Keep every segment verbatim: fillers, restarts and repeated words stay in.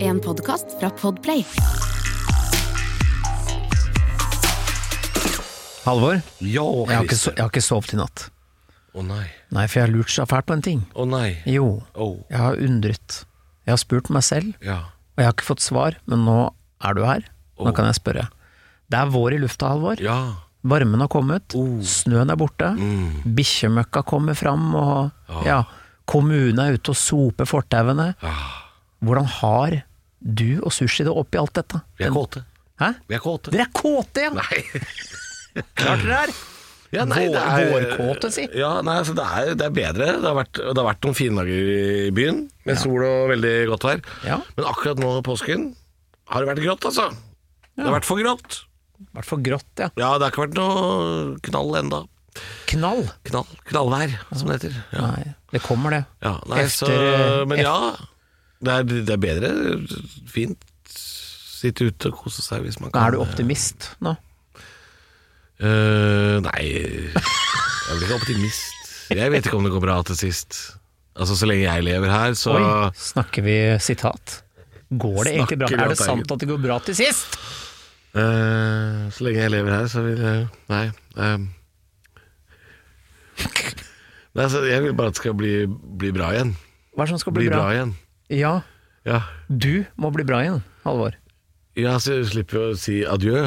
En podcast fra Podplay. Halvor, Jo, jeg har, ikke, so- jeg har ikke sovet i natt. Å oh, nei. Nei, for jeg har lurt så fælt på en ting. Å oh, nei. Jo, Oh. jeg har undret. Jeg har spurt meg selv, Ja. og jeg har ikke fått svar, men nå er du her. Nå Oh. kan jeg spørre. Det er vår i lufta, Halvor. Ja. Varmen har kommet, Oh. snøen er borte, Mm. bikkjemøkka kommer fram, og ja, kommunen er ute og soper fortauene. Ah. Hvordan har du og Sushi det oppi alt dette? Vi er kåte. Hæ? Vi er kåte. Dere er kåte, ja! Nei. Klart dere er! Ja, nei, det Vår, er, vårkåte, si. Ja, nei, altså, det, er, det er bedre. Det har vært, det har vært noen fine dager i byen, med Ja. sol og veldig godt vær. Ja. Men akkurat nå i påsken har det vært grått, altså. Det har vært for grått. Hvert for grått, ja. Ja, det har ikke vært noe knall enda. Knall. Knall, knallvær, som det heter. Ja, Nei, det kommer det. ja nei, Efter, så, men eh, ja, det er, det er bedre. Fint. Sitte ute og kose seg hvis man kan. Er du optimist nå? Uh, nei, jeg blir ikke optimist. Jeg vet ikke om det går bra til sist. Altså Så lenge jeg lever her, så Oi, snakker vi sitat? Går det egentlig bra? Snakker vi Er det at sant at det går bra til sist? uh, Så lenge jeg lever her, så vil jeg Nei. Um, nei så jeg vil bare at det skal bli, bli bra igjen. Hva er det som skal bli, Bli bra bra? igjen. Ja, Ja, du må bli bra igjen, Halvor. ja så jeg slipper å si adjø,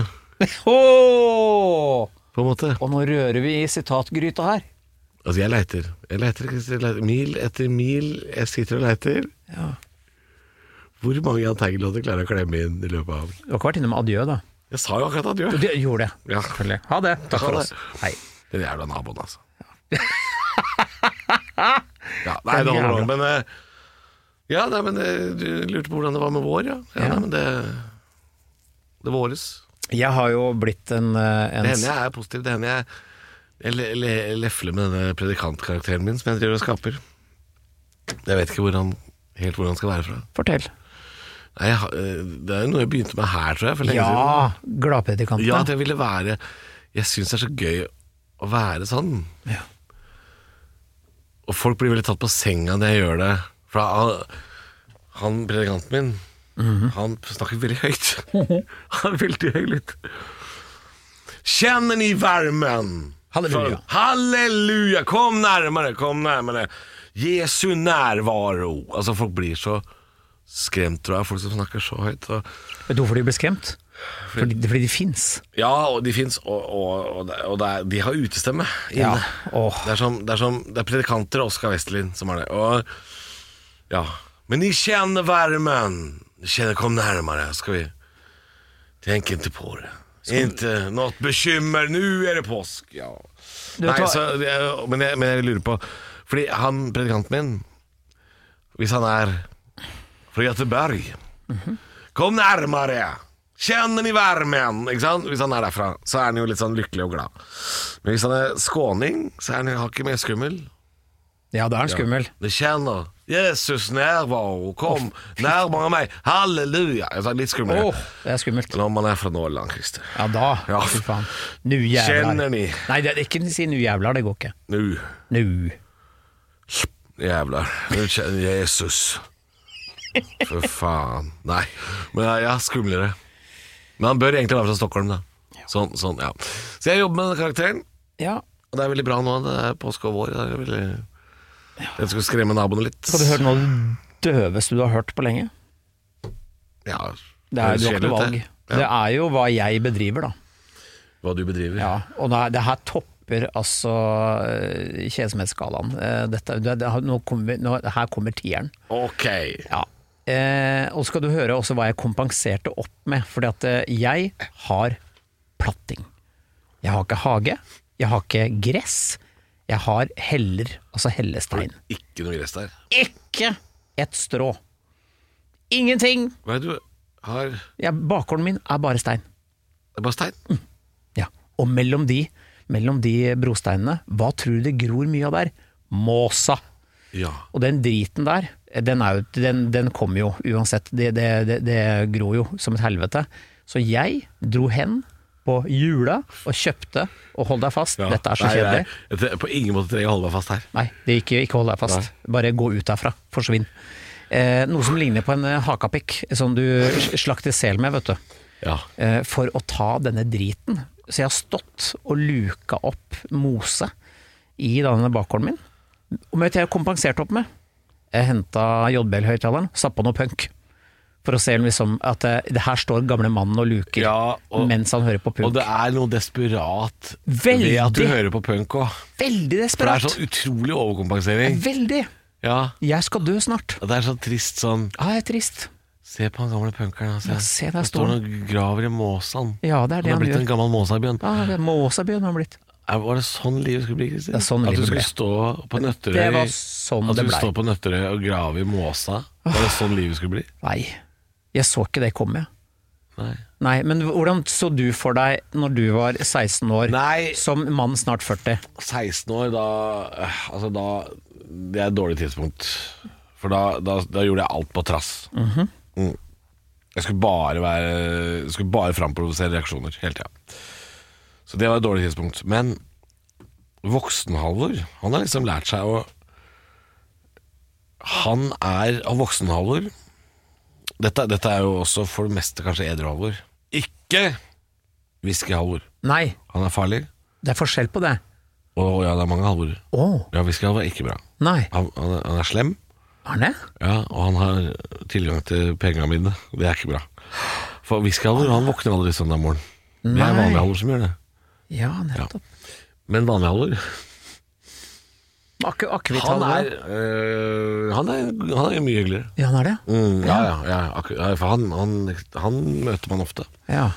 Åh! på en måte. Og nå rører vi i sitatgryta her. Altså, jeg leiter. Jeg leiter, jeg leiter. Mil etter mil. Jeg sitter og leiter. Ja. Hvor mange Jahn Teigen-låter klarer jeg å klemme inn i løpet av Du har ikke vært innom adjø, da? Jeg sa jo akkurat adjø. Du gjorde det, Ja. selvfølgelig. Ha det. Takk Ha for det. oss. Hei. Den jævla naboen, altså. Ja, nei, det holder jævla- nå, men eh, Ja, nei, men eh, du lurte på hvordan det var med vår, ja. Ja, Ja. Nei, men det Det våres. Jeg har jo blitt en, eh, en Det hender jeg er positiv. Det hender jeg Jeg le, le, lefler med denne predikantkarakteren min som jeg driver og skaper. Jeg vet ikke hvor han, helt hvor han skal være fra. Fortell. Nei, jeg, har- eh, det er jo noe jeg begynte med her, tror jeg, for lenge siden. Ja, gladpredikantene. Ja, at jeg ville være Jeg synes det er så gøy å være sånn. Ja. Og folk blir veldig tatt på senga når jeg gjør det. For han, han predikanten min, Mhm. han snakker veldig høyt. Han er veldig høylytt. Kjenner ni värmen? Halleluja. För- Halleluja, kom närmare, kom närmare. Jesu närvaro. Altså folk blir så skremt, tror jeg, folk som snakker så høyt. Og Vet du hvorfor de ble skremt? Fordi, fordi de finnes. ja, og de finnes, og, og, og, det, og det er, de har utestemme inne. Ja, åh. Det, er som, det, er som, det er predikanter og Oskar Westerlin som har det. Og, ja. Men ni kjenner värmen. Ni kjenner, kom nærmere, skal vi. Tenk ikke på det. Ikke något bekymmer, nu er det påsk. Ja. Du Nei, tar- så, det- men, jeg, men jeg lurer på, fordi han, predikanten min, hvis han er fra Göteborg, kom nærmere. Kjenner ni värmen? Ikke sant? Hvis han er derfra, så er han jo litt sånn lykkelig og glad. Men hvis han er skåning, så er han jo hakket mer skummel. Ja, det er en skummel. Det kjenner Jesus nærvaro. Kom nærmere meg. Halleluja. Jeg sa litt skummel. Åh, det er skummelt. Når man er fra Norrland, Christer. Ja, da. Ja. Fy faen. Nu jævlar. Kjenner ni? Nei, det er ikke si nu jævlar, det går ikke. Nu, Nu. jævlar. Nu kjenner Jesus. For faen. Nei. Men ja, ja, skumlere. Men han bør egentlig være fra Stockholm, da. Sånn, sånn, ja. Så jeg jobber med den karakteren, Ja. og det er veldig bra nå. Det er påske og vår. Det er veldig... Jeg skal skremme naboene litt. Skal du høre noe av det døveste du har hørt på lenge? Ja, Det er, du har kjedelig ikke ut, noe valg. Ja. Det er jo hva jeg bedriver, da. Hva du bedriver. Ja, og det, det her topper altså eh, kjedsomhetsskalaen. Eh, Dette, det, det, nå kommer, nå, her kommer tieren. Ok. Ja. Eh, og skal du høre også hva jeg kompenserte opp med, fordi at eh, jeg har platting. Jeg har ikke hage, jeg har ikke gress, jeg har heller, altså hellestein. Ikke noe gress der. Ikke et strå. Ingenting. Hva er det du har? Ja, bakgården min er bare stein. Det er bare stein. Ja. Og mellom de, mellom de brosteinene, hva tror du det gror mye av der? Måsa. Ja. Og den driten der, den, er jo, den, den kommer jo uansett. Det, det, det, det gror jo som et helvete. Så jeg dro hen på jula og kjøpte, og hold deg fast, Ja. dette er så Nei, kjedelig. nei, jeg- på ingen måte trenger jeg å holde meg fast her. Nei, det er ikke, ikke hold deg fast. Bare gå ut derfra, forsvinn. eh, noe som ligner på en eh, hakapikk, som du slakter sel med, vet du. Ja. Eh, for å ta denne driten. Så jeg har stått og luka opp mose i denne bakgården min. Og vet du hva jeg har kompensert opp med? Jeg hentet J B L-høyttaleren, satt på noe punk. For å se liksom at det, det her står gamle mannen og luker Ja, og, mens han hører på punk. og det er noe desperat Veldig. ved at du hører på punk også. Veldig For det desperat. er sånn utrolig overkompensering. Veldig. Ja, Jeg skal dø snart. og det er så trist sånn. Ja, det er trist. Se på han gamle punkeren. Altså. Ja, se, der Han står står og graver i måsen. Ja, det er det Han har han blitt gjør. en gammel måsabjørn. Ja, det er Måsabjørn har han blitt. Er- Var det sånn livet skulle bli, Kristin? Det er sånn At du livet skulle ble. stå på Nøtterøy Det var sånn At det du ble. stå på Nøtterøy og grave i måsa? Var det sånn livet skulle bli? Nei, jeg så ikke det komme. Nei. Nei, men hvordan så du for deg når du var seksten år, Nei, som mann snart førti? seksten år, da øh, Altså, da Det er et dårlig tidspunkt. For da, da, da gjorde jeg alt på trass. Mhm. mm. Jeg skulle bare være Jeg skulle bare framprovosere reaksjoner hele tida. Så det var et dårlig tidspunkt. Men voksen-Halvor, han har liksom lært seg å Han er av voksen-Halvor dette, dette er jo også for det meste kanskje edru-Halvor. Ikke whisky-Halvor. Nei, Han er farlig. det er forskjell på det. Og ja, det er mange Halvor. Å, Ja, whisky-Halvor er ikke bra. nei. Han, han, er, han er slem. Arne? Ja, og han har tilgang til pengene mine. Det er ikke bra. For whisky-Halvor, han våkner aldri søndag morgen. Det er Nei. vanlig Halvor som gjør det. Ja, nettopp. Men vanlig Halvor, Ak han Akevitthalvor. er, øh, han er Han er mye hyggeligere. Ja, han er det? Mm, ja, ja, ja, akkur- ja, for han, han, han møter man ofte. Ja.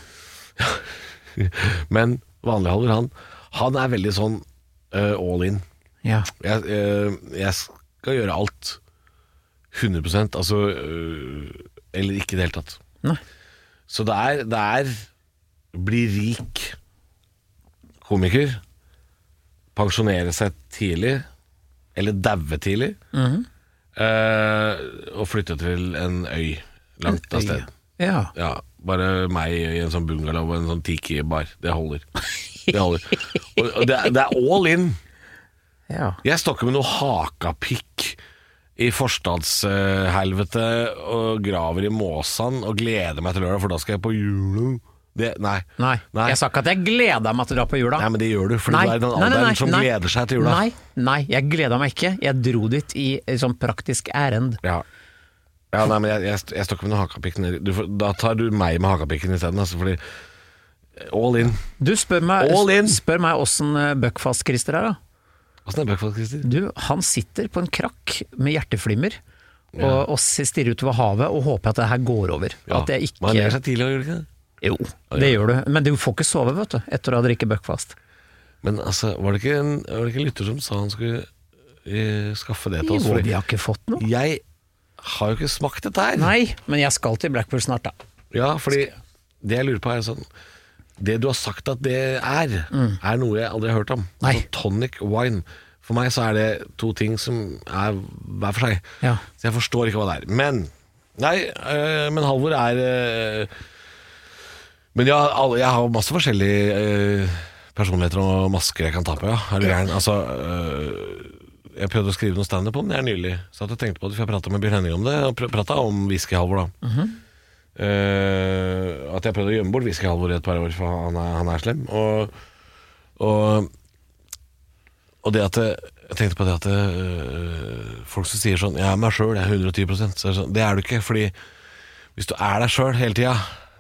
Men vanlig Halvor, han, han er veldig sånn øh, all in. Ja. Jeg, øh, jeg skal gjøre alt hundre prosent, altså øh, eller ikke i det hele tatt. Nei. Så det er, det er bli rik komiker, pensjonere seg tidlig, eller daue tidlig, Mhm. eh, og flytte til en øy langt av sted. Ja. Ja, bare meg i en sånn bungalow og en sånn tiki-bar. Det holder. Det holder. Og, og det, er- det er all in. Ja. Jeg står ikke med noe hakapikk i forstadshelvete og graver i måsan og gleder meg til lørdag, for da skal jeg på julen. Det, nei. Nei. Nei. Jeg sa ikke at jeg gleda meg til å dra på jula. Nei, men det gjør du, for Nei. du er i den Nei, nei, alderen nei, som nei. gleder seg til jula. Nei, nei, jeg gleda meg ikke. Jeg dro dit i i sånn praktisk ærend. Ja. Ja, nei, men jeg, jeg, jeg står ikke med noe hakapikk nedi. Du får- Da tar du meg med hakapikken isteden, altså, fordi all in. Du spør meg All in. Spør meg åssen Buckfast Christer er, da. Åssen er Buckfast, Christer? Du, han sitter på en krakk med hjerteflimmer og, og stirrer utover havet og håper at det her går over. Ja. At jeg Man legger ikke seg tidlig og gjør det ikke det? Jo, det gjør du. Men du får ikke sove, vet du, etter å ha drikket Buckfast. Men altså, var det ikke en, var det ikke en lytter som sa han skulle eh, skaffe det til oss? Jo, Fordi vi har ikke fått noe. jeg har jo ikke smakt dette her. Nei, men jeg skal til Blackpool snart, da. Ja, fordi det jeg lurer på er sånn Det du har sagt at det er, er noe jeg aldri har hørt om. Nei. Altså, tonic wine. For meg så er det to ting som er hver for seg. Ja. Så jeg forstår ikke hva det er. Men Nei, øh, men Halvor er øh, Men ja, alle, jeg har masse forskjellige øh, personligheter og masker jeg kan ta på, ja. Er du gæren? Altså øh, jeg prøvde å skrive noe standup om det her nylig. Så jeg tenkte på det, for jeg pratet med Bjørn Henning om det. Og prata om whisky-Halvor, da. Mhm. Eh, at jeg prøvde å gjemme bort whisky-Halvor i et par år, for han er, han er slem. Og, og, og det at det, jeg tenkte på det at det, øh, folk som sier sånn 'Jeg er meg sjøl, jeg er hundre og ti prosent', så er det sånn, det er du ikke. Fordi hvis du er deg sjøl hele tida,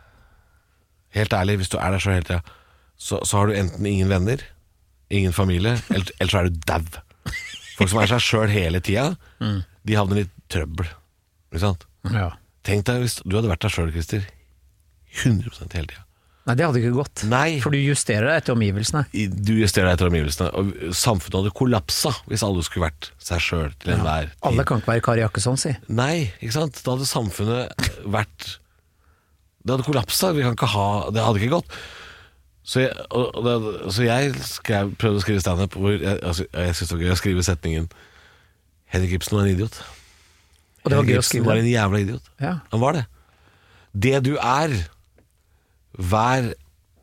helt ærlig, hvis du er deg sjøl hele tida, så, så har du enten ingen venner, ingen familie, eller, eller så er du dau. Folk som er seg sjøl hele tida, Mm. de havner i trøbbel. Ikke sant? Ja. Tenk deg hvis du hadde vært deg sjøl, Christer, hundre prosent hele tida. Nei, det hadde ikke gått. Nei. For du justerer deg etter omgivelsene. I- Du justerer deg etter omgivelsene. Og samfunnet hadde kollapsa hvis alle skulle vært seg sjøl til enhver tid. Alle kan ikke være Kari Jakkesson, si. Nei, ikke sant? Da hadde samfunnet vært Det hadde kollapsa. Vi kan ikke ha Det hadde ikke gått. Så jeg, og, og det, så jeg skrev, prøvde å skrive standup hvor jeg, altså, jeg synes det var gøy å skrive setningen 'Henrik Ibsen var en idiot'. Og det var Henrik gøy å Ibsen skrive var det. en jævla idiot. Ja. Han var det. Det du er, vær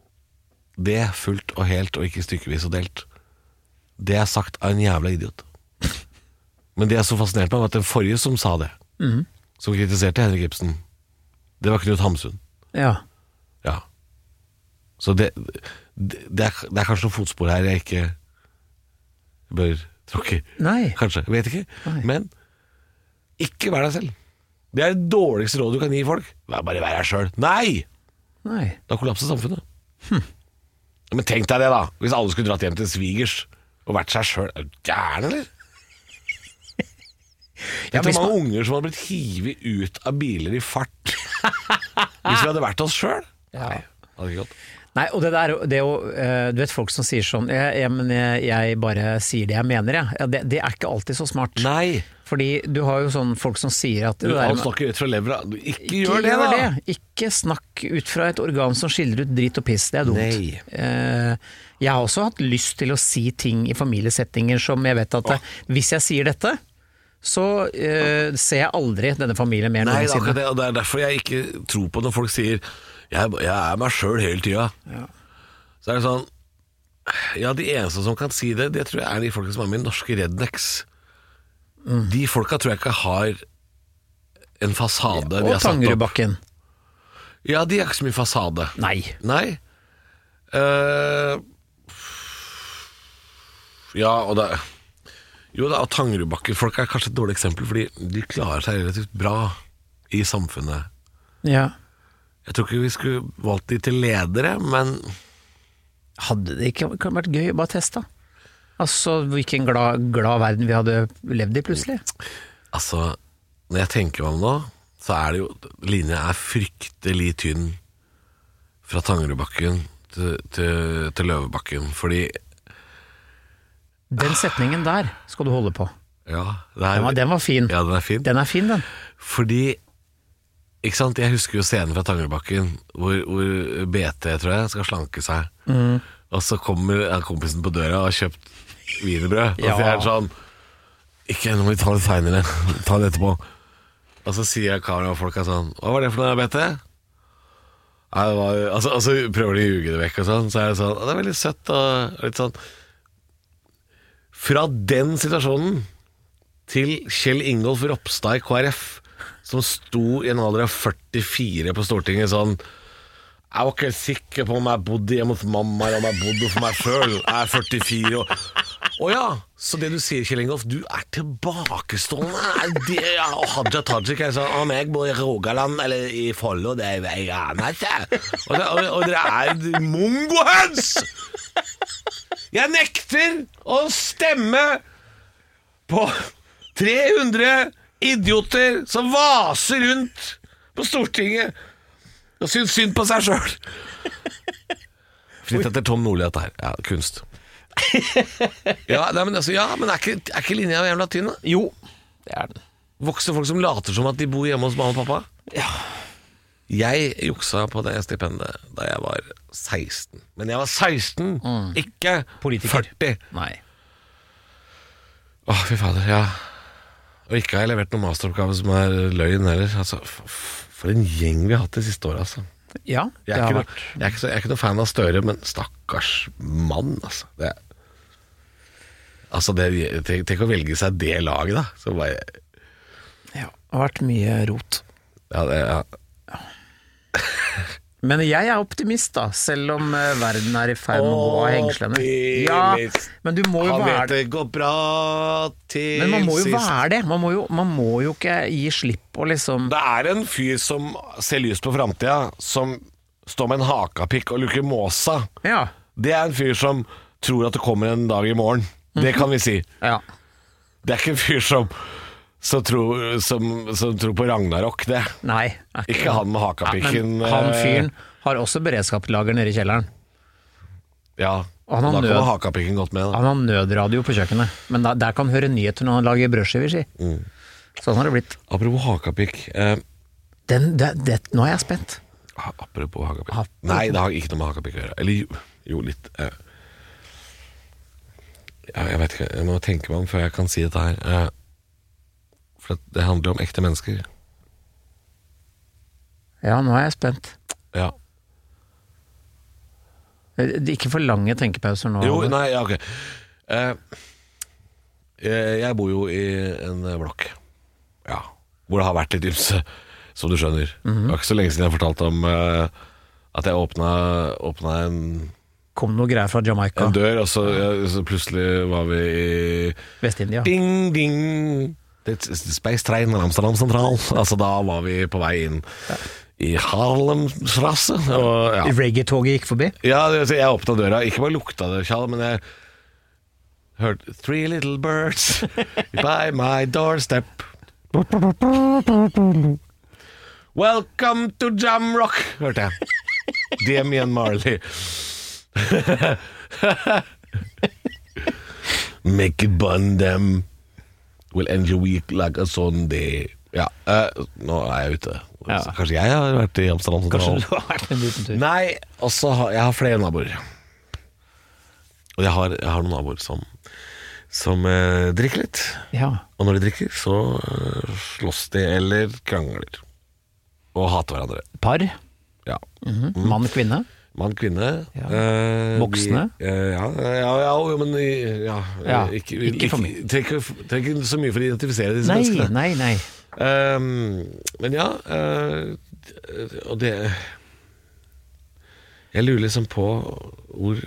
det fullt og helt og ikke stykkevis og delt. Det er sagt av en jævla idiot. Men det jeg så fascinert meg var at den forrige som sa det, Mhm. som kritiserte Henrik Ibsen, det var Knut Hamsun. Ja. Ja. Så det, det, det, er, det er kanskje noen fotspor her jeg ikke bør tråkke. Nei. Kanskje, jeg vet ikke. Nei. Men ikke vær deg selv. Det er det dårligste rådet du kan gi folk. Bare vær deg selv. Nei! Nei. Da kollapser samfunnet. Hm. Men tenk deg det da, hvis alle skulle dratt hjem til svigers og vært seg selv. Er du gæren, eller? Ja, Tenk hvor mange man... unger som hadde blitt hivet ut av biler i fart hvis vi hadde vært oss selv. Ja. Nei, det hadde ikke gått. Nei, og det der, det er jo, du vet folk som sier sånn, jeg, jeg, men jeg, jeg bare sier det jeg mener, jeg. Ja, det, det er ikke alltid så smart. Nei. Fordi du har jo sånn folk som sier at... Du, det der, alt snakker rett fra levra. Ikke, ikke gjør det, da! Det. Ikke snakk ut fra et organ som skiller ut dritt og piss, det er dumt. Nei. Eh, jeg har også hatt lyst til å si ting i familiesettinger som jeg vet at oh. hvis jeg sier dette, så eh, ser jeg aldri denne familien mer Nei, noensinne. det, og det er derfor jeg ikke tror på når folk sier jeg, jeg er meg selv hele tida. Ja. Så er det sånn, ja, de eneste som kan si det, det tror jeg er de folka som er med i norske rednecks. Mm. De folka tror jeg ikke har en fasade. Ja, og Tangerudbakken. Ja, de har ikke så mye fasade. Nei. Nei. Uh, ja, og det Jo da, og Tangerudbakken. Folk er kanskje et dårlig eksempel, fordi de klarer seg relativt bra i samfunnet. Ja. Jeg tror ikke vi skulle valgt de til ledere, men hadde det ikke kan vært gøy å bare teste? Altså, hvilken glad, glad verden vi hadde levd i plutselig. Altså, når jeg tenker meg om nå, så er det jo, linja er fryktelig tynn fra Tangerudbakken til, til, til Løvebakken, fordi den setningen der skal du holde på. Ja, det er, den, var, den var fin. Ja, den er fin. Den er fin, den. Fordi, ikke sant, jeg husker jo scenen fra Tangerudbakken, hvor, hvor B T, tror jeg, skal slanke seg. Mm. Og så kommer kompisen på døra og har kjøpt wienerbrød. Ja. Og så er det sånn, ikke, nå må vi ta det senere, ta det etterpå. Og så sier kamerafolka sånn, hva var det for noe, B T? Nei, det var, altså, altså prøver de å ljuge det vekk og sånn, så er det sånn, det er veldig søtt og litt sånn. Fra den situasjonen til Kjell Ingolf Ropstad i K R F, som sto i en alder av førtifire på Stortinget sånn, jeg var ikke sikker på om jeg bodde hjemme hos mamma eller om jeg bodde for meg selv. Jeg er førtifire og... Å ja, så det du sier, Kjell Ingolf, du er tilbakestående. Det, ja, og Haja Tajik er sånn, om jeg bor i Rogaland eller i Follo, det er jeg aner ikke. Og, og, og dere er mongohøns! Jeg nekter å stemme på tre hundre idioter som vaser rundt på Stortinget og syns synd på seg selv. Fritt etter Tom Nordli dette her. Ja, kunst. Ja, nei, men, altså, ja, men er ikke, er ikke linja jævla tynn da? Jo, det er den. Voksne folk som later som at de bor hjemme hos mamma og pappa. Ja. Jeg juksa på det stipendet da jeg var seksten. Men jeg var seksten, mm. ikke politiker. førti. Nei. Åh, fy fader, ja. Og ikke har jeg levert noen masteroppgave som er løgn heller. Altså, for en gjeng vi har hatt det siste året, altså. Ja, det jeg er, har ikke vært... noe, jeg, er ikke så, jeg er ikke noe fan av Støre, men stakkars mann, altså. Det, altså, det, tenk, tenk å velge seg det laget, da. Så bare... Ja, det har vært mye rot. Ja, det... Ja. Men jeg er optimist da, selv om uh, verden er i ferd med å gå av hengslene. Ja, men du må jo Han være vet det går bra til Men man må jo sist. være det. Man må jo, man må jo ikke gi slipp og liksom... Det er en fyr som ser lyst på fremtiden, som står med en hakapikk og lukker måsa. Ja. Det er en fyr som tror at det kommer en dag i morgen. Det kan vi si. Ja. Det er ikke en fyr som Som tror, som, som tror på Ragnarok, det. Nei. Ikke, ikke han med hakapikken. Ja, han fyren har også beredskapslager nede i kjelleren. Ja, og han har da nød, kommer hakapikken godt med. Da. Han har nødradio på kjøkkenet, men da, der kan han høre nyheter når han lager brødskiver, si. Mm. Sånn har det blitt. Apropos hakapikk. Eh, Den, det, det, nå er jeg spent. Apropos hakapikk. Apropos. Nei, det har ikke noe med hakapikk å gjøre. Eller jo, jo litt. Eh. Ja, jeg vet ikke, jeg må tenke meg om før jeg kan si dette her. Eh. For det handler om ekte mennesker. Ja, nå er jeg spent. Ja. Ikke for lange tenkepauser nå. Jo, nei, ja, ok. Eh, jeg bor jo i en blokk. Ja. hvor det har vært litt ymse, som du skjønner. Mhm. Det var ikke så lenge siden jeg fortalte om uh, at jeg åpna, åpna en, Kom noe greier fra Jamaica, en dør, og så, ja, så plutselig var vi i Vest-India. Ding, ding. Det er Space Train og Amsterdam Sentral. Altså, da var vi på vei inn i Harlemstrasse. Og, ja. Reggae-toget gikk forbi. Ja, det- jeg åpna døra. Ikke bare lukta det, Kjall, men jeg hørte Three little birds by my doorstep. Welcome to Jamrock, hørte jeg. Damian Marley. Make it bun them. Will end your week like a Sunday. Ja, eh, nå er jeg ute. Ja. Så kanskje jeg har vært i Amsterdam Kanskje Sentral. du har vært en liten tur. Nei, også har, jeg har flere naboer. Og jeg har, jeg har noen naboer som, som eh, drikker litt. Ja. Og når de drikker, så eh, slåss de eller krangler. Og hater hverandre. Par. Ja. Mhm. Mann, kvinne. Mann, kvinne. Ja. eh, Voksne. De, eh, ja, ja, ja, jo, men eh, ja, eh, Ja, ikke, ikke for mye. Trenger trenger ikke så mye for å identifisere disse Nei, menneskene. nei, nei. Um, men ja, uh, og det Jeg lurer liksom på hvor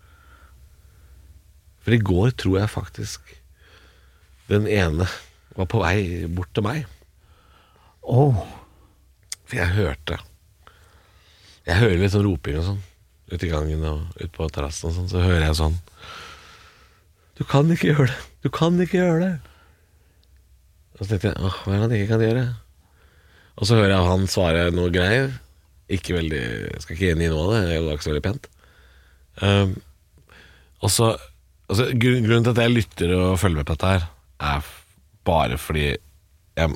For i går tror jeg faktisk den ene var på vei bort til meg. Åh, For jeg hørte Jeg hører litt sånn roping og sånn ute i gangen og ute på terrassen og sånn. Så hører jeg sånn Du kan ikke gjøre det, du kan ikke gjøre det. Og så tenkte jeg, åh, hva er det han ikke kan gjøre? Og så hører jeg han svare noe greier. Ikke veldig, jeg skal ikke inn i noe av det, det var ikke så veldig pent. Um, og så, altså, grunn, grunnen til at jeg lytter og følger med på dette her, er bare fordi jeg,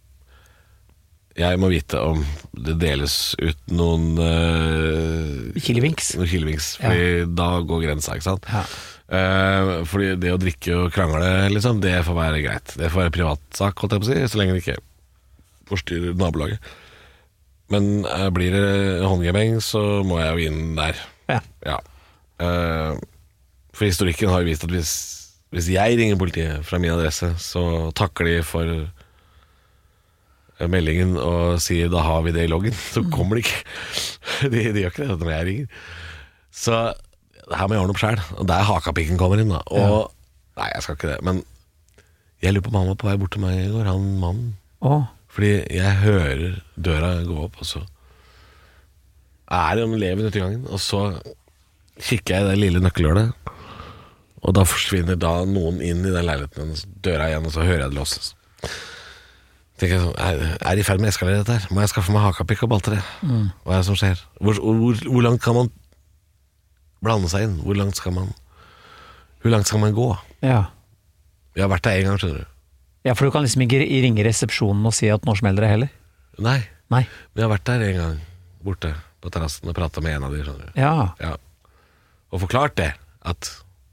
jeg må vite om det deles ut noen uh, Killevinks. Noen killevinks, fordi da går grensa, ikke sant? Ja. Uh, fordi det å drikke og krangle liksom, det får være greit. Det får være privatsak, holdt jeg på å si, så lenge det ikke forstyrrer nabolaget. Men uh, blir det håndgemeng, så må jeg jo inn der. Ja. Ja. Uh, for historikken har jo vist at hvis, hvis jeg ringer politiet fra min adresse, så takker de for meldingen og sier da har vi det i loggen, så kommer de ikke. de, de gjør ikke det når jeg ringer. Så her må jeg ordne opp selv. Og der hakapikken kommer inn da. Og, Ja. nei, jeg skal ikke det. Men jeg lurer på om han var på vei bort til meg i går, han mannen. Åh, Fordi jeg hører døra gå opp, og så er det en leven ute i gangen. Og så kikker jeg i det lille nøkkelhullet, og da forsvinner da noen inn i den leiligheten, og så døra igjen, og så hører jeg det låses. Tenker jeg sånn, er, er det i ferd med å eskalere dette her? Må jeg skaffe meg hakapikk og baltere? Mm. Hva er det som skjer? Hvor, hvor, hvor langt kan man blande seg inn? Hvor langt skal man Hvor langt skal man gå? ja. Jeg har vært der en gang, skjønner du. Ja, for du kan liksom ikke ringe resepsjonen og si at nå smeller det heller. Nei, Nei. men jeg har vært der en gang borte på terrassen og pratet med en av de, skjønner du. Ja. Ja. Og forklart det, at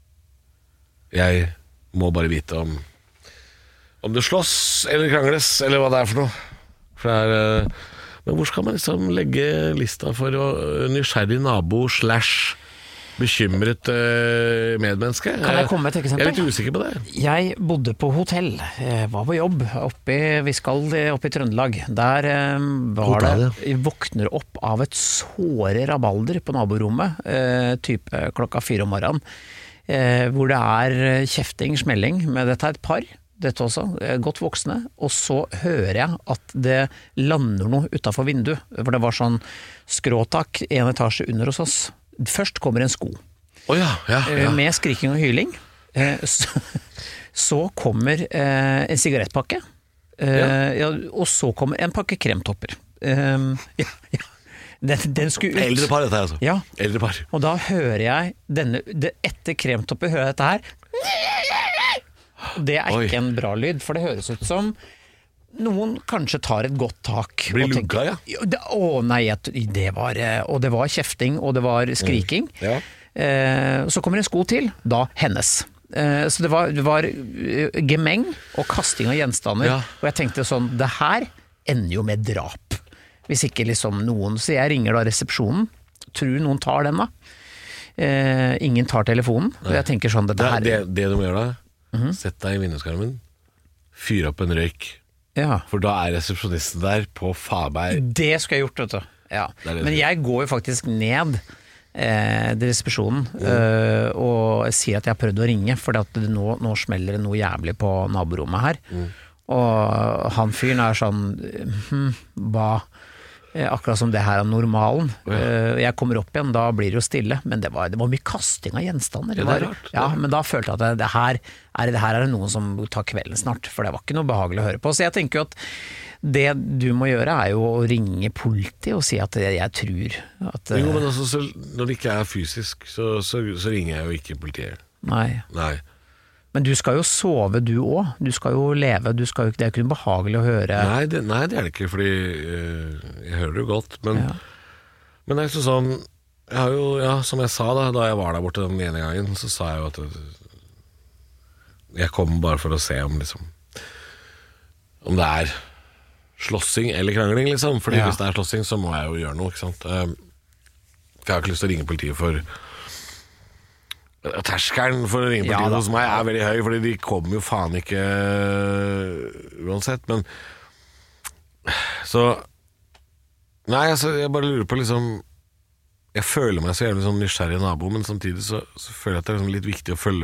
jeg må bare vite om om det slåss eller krangles, eller hva det er for noe. For det er, eh, men hvor skal man liksom legge lista for å nysgjerrig nabo slash bekymret eh, medmenneske? Kan jeg komme med et eksempel? Jeg er litt usikker på det. Jeg bodde på hotell, jeg var på jobb oppe i, vi skal oppe i Trøndelag. Der eh, var Hotell, ja. det, jeg våkner opp av et såre rabalder på naborommet, eh, type klokka fire om morgenen, eh, hvor det er kjefting, smelling, med dette er et par, dette også, eh, godt voksne, og så hører jeg at det lander noe utenfor vinduet, for det var sånn skråtak, en etasje under hos oss. Først kommer en sko. Åja, ja, Eh, ja. med skriking og hyling. Eh, så, så kommer eh, en sigarettpakke, eh, ja, og så kommer en pakke kremtopper. Eh, ja, ja. Den, den skulle ut. Eldre par, dette her, altså. Ja. Eldre par. Og da hører jeg denne, det, etter kremtopper hører jeg dette her. Det er Oi. ikke en bra lyd, for det høres ut som noen kanskje tar et godt tak. Blir og tenker- lugga, ja. Ja, det, å nei, jeg- det var, eh, og det var kjefting, og det var skriking. Ja. Eh, så kommer en sko til, da hennes. Eh, så det var, det var eh, gemeng og kasting av gjenstander, Ja. og jeg tenkte sånn, det her ender jo med drap. Hvis ikke liksom noen, så jeg ringer da resepsjonen, tror noen tar den da. Eh, ingen tar telefonen, og jeg tenker sånn, det, Det, her det, det du må gjøre da, sett deg i vinduskarmen, fyr opp en røyk, Ja. For da er resepsjonisten der på faen meg. Det skulle jeg gjort, vet du. Ja. Det det Men jeg går jo faktisk ned eh, til resepsjonen mm. eh, og sier at jeg har prøvd å ringe, for nå, nå smeller det noe jævlig på naborommet her. Mm. Og han fyren er sånn hm, hva akkurat som det her er normalen. Ja. Jeg kommer opp igjen, da blir det jo stille, men det var, det var mye kasting av gjenstander. Det var, det rart, ja, men da følte jeg at det, det, her er, det her er det noen som tar kvelden snart, for det var ikke noe behagelig å høre på. Så jeg tenker jo at det du må gjøre er jo å ringe politi og si at jeg, jeg tror at Jo, men altså, så, når det ikke er fysisk, så, så, så ringer jeg jo ikke politiet. Nei. Nei. Men du skal jo sove du også, du skal jo leve, du skal jo, det er ikke behagelig å høre. Nei, det, nei, det er det ikke, fordi uh, jeg hører det jo godt, men, ja. men det er ikke sånn, jeg har jo, ja, som jeg sa da, da jeg var der borte den ene gangen, så sa jeg jo at jeg kom bare for å se om liksom, om det er slåssing eller krangling liksom, fordi ja. Hvis det er slåssing så må jeg jo gjøre noe, ikke sant? Uh, jeg har ikke lyst til å ringe politiet for terskelen for å ringe politiet ja, hos meg er veldig høy, fordi de kommer jo faen ikke uansett, men så nei, altså, jeg bare lurer på liksom jeg føler meg så jævlig sånn nysgjerrig nabo, men samtidig så, så føler jeg at det er liksom litt viktig å følge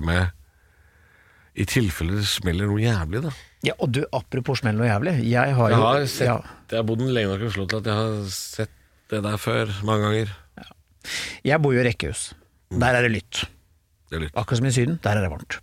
med i tilfelle det smeller noe jævlig da. Ja, og du, apropos smeller noe jævlig, jeg har jeg jo har sett, ja. Jeg har bodd lenge nok i Oslo til at jeg har sett det der før, mange ganger ja. Jeg bor jo i rekkehus, der er det lytt. Akkurat som i Syden, der er det varmt.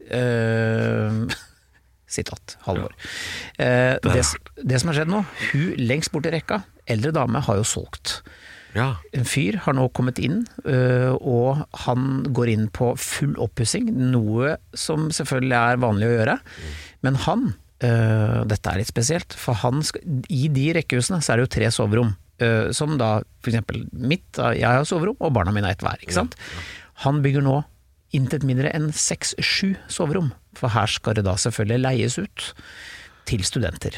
Uh, sitat, Halvor. Uh, det, det som har skjedd nå, hun lengst bort i rekka, eldre dame har jo solgt. Ja. En fyr har nå kommet inn, uh, og han går inn på full oppussing, noe som selvfølgelig er vanlig å gjøre. Mm. Men han, uh, dette er litt spesielt, for han skal, i de rekkehusene så er det jo tre soverom, uh, som da, for eksempel mitt, jeg har soverom, og barna mine er et hver, ikke sant? Ja. Ja. Han bygger nå intet mindre enn seks sju soverom, for her skal det da selvfølgelig leies ut til studenter.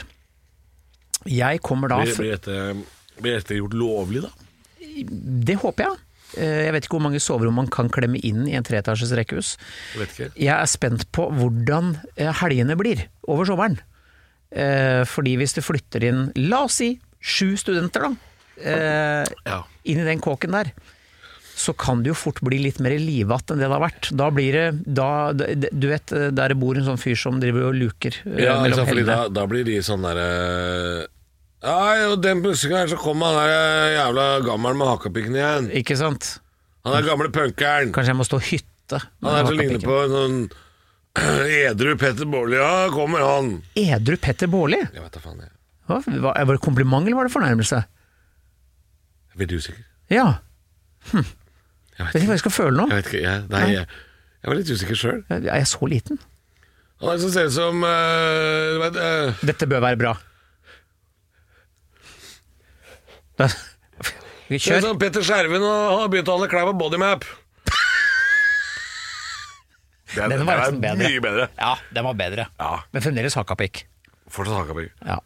Jeg kommer da... Blir, blir, dette, blir dette gjort lovlig da? Det håper jeg. Jeg vet ikke hvor mange soverom man kan klemme inn i en treetasjes rekkehus. Jeg vet ikke. Jeg er spent på hvordan helgene blir over sommeren. Fordi hvis du flytter inn, la oss si, sju studenter da, ja. inn i den kåken der, så kan det jo fort bli litt mer livatt enn det det har vært. Da blir det, da, du vet, der det bor en sånn fyr som driver og luker ja, mellom liksom, fordi da, da blir de sånn der ja, og den plutselig her så kommer han der jævla gammel med hakapikken igjen. Ikke sant? Han er gamle punkeren. Kanskje jeg må stå og hytte. Han er så lignet på en sånn edru Petter Baarli. Ja, kommer han. Edru Petter Baarli? Jeg vet da faen jeg. Hva, var det kompliment eller var det fornærmelse? Jeg vet usikker. Ja. Hm. Jeg vet ikke hva jeg skal føle nå. Jeg vet ikke, jeg, nei, jeg, jeg var litt usikker selv. Er jeg så liten? Han er så ser ut som uh, vet, uh, Dette bør være bra. Da, vi kjør. Det er sånn Petter Skjerven og har begynt å handle klær på Bodymap. Den, den var nesten bedre. Mye bedre. Ja, den var bedre. Ja. Men fremdeles hakapikk. Fortsatt hakapikk. Ja.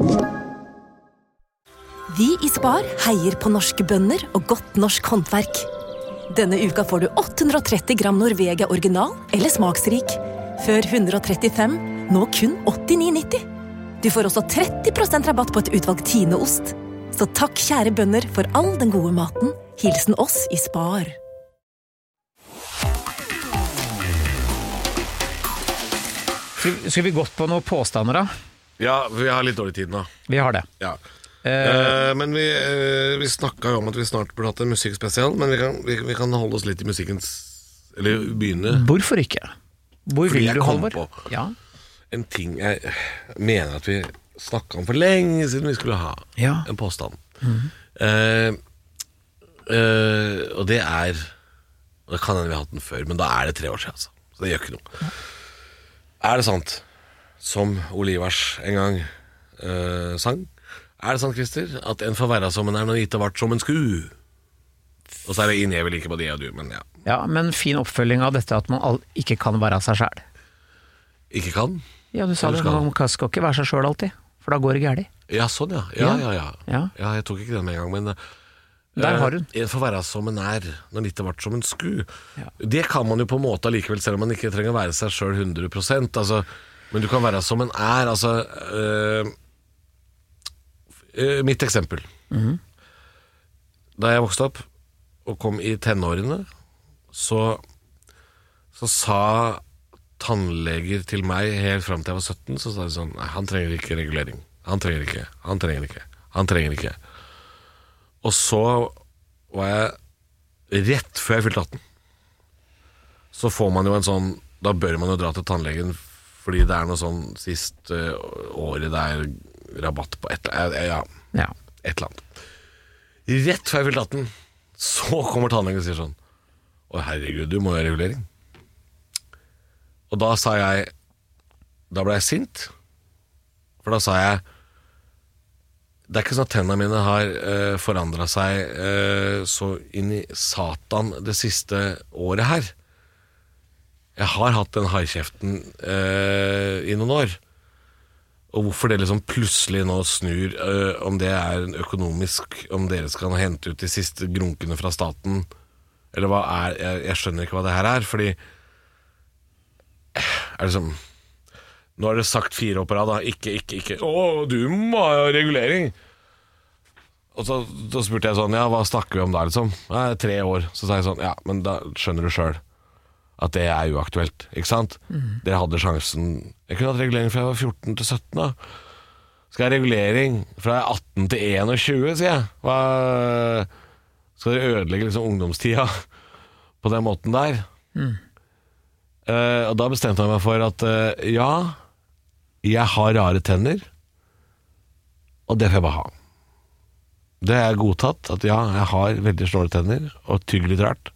Vi i Spar heier på norske bønder og godt norsk håndverk. Denne uka får du åtte hundre og tretti gram Norvegia original eller smaksrik. Før hundre og trettifem, nå kun åttini nitti. Du får også tretti prosent rabatt på et utvalgt Tine-ost. Så takk kjære bønder for all den gode maten. Hilsen oss i Spar. Skal vi gått på noen påstander da? Ja, vi har litt dårlig tid nå. Vi har det. Ja. Uh, men vi, uh, vi snakket jo om at vi snart burde hatt en musikkspesial, men vi kan, vi, vi kan holde oss litt i musikkens eller begynne. Hvorfor ikke? Hvor Fordi vil du, Halvor? På ja. en ting jeg mener at vi snakket om for lenge siden vi skulle ha ja. en påstand. Mm-hmm. uh, uh, og det er og det kan hende vi har hatt den før, men da er det tre år siden altså. Så det gjør ikke noe ja. Er det sant som Olivers en gang uh, sang? Er det sant, Christer, at en får være som en er når gitt og vart som en sku? Og så er det inn, jeg vil ikke på det og du, men ja. Ja, men fin oppfølging av dette at man all, ikke kan være seg selv. Ikke kan? Ja, du sa det, man skal ikke være seg selv alltid, for da går det gærlig. Ja, sånn ja. Ja, ja, ja. ja. ja jeg tok ikke den med en gang, men der har hun. En får være som en er når gitt og vart som en sku. Ja. Det kan man jo på en måte allikevel, selv om man ikke trenger å være seg selv hundre prosent. Altså, Men du kan være som en er. Altså øh, øh, mitt eksempel. Mm-hmm. Da jeg vokste opp og kom i tenårene, så, så sa tannleger til meg helt frem til jeg var sytten, så sa de sånn: nei, han trenger ikke regulering. Han trenger ikke, han trenger ikke, han trenger ikke. Og så var jeg rett før jeg fylte atten. Så får man jo en sånn, da bør man jo dra til tannlegen, fordi det er noe sånn sist uh, året det er rabatt på et, uh, ja, Ja. et eller annet. Rett før jeg fylte atten, så kommer tannlegen og sier sånn: å herregud, du må jo ha regulering. Og da sa jeg, da ble jeg sint, for da sa jeg, det er ikke sånn at tennene mine har uh, forandret seg uh, så inn i satan det siste året her. Jeg har hatt den haikjeften uh, i noen år. Og hvorfor det liksom plutselig nå snur, uh, om det er en økonomisk, om dere skal hente ut de siste grunkene fra staten, eller hva er, jeg, jeg skjønner ikke hva det her er, fordi er det som, nå har dere sagt fire år på rad da, ikke, ikke, ikke, å, du må ha regulering. Og så, så spurte jeg sånn, ja, hva snakker vi om da liksom? Nei, tre år. Så sa jeg sånn, ja, men da skjønner du selv at det er uaktuelt, ikke sant? Mm. Dere hadde sjansen, jeg kunne hatt regulering fra jeg var fjorten til sytten da. Skal jeg ha regulering fra atten til tjueen, sier jeg. Hva, skal dere ødelegge liksom ungdomstida på den måten der? Mm. Uh, og da bestemte jeg meg for at uh, ja, jeg har rare tenner, og det får jeg bare ha. Det er godtatt at ja, jeg har veldig snåle tenner og tygger litt rart,